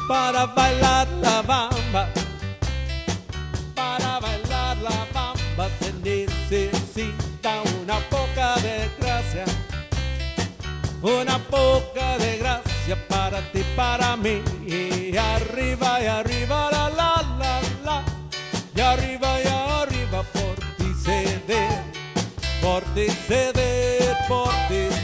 para bailar la bamba. Para bailar la bamba se necesita una poca de gracia. Una poca de gracia para ti, para mí. Y arriba, la la la la. Y arriba por ti ceder, por ti ceder, por ti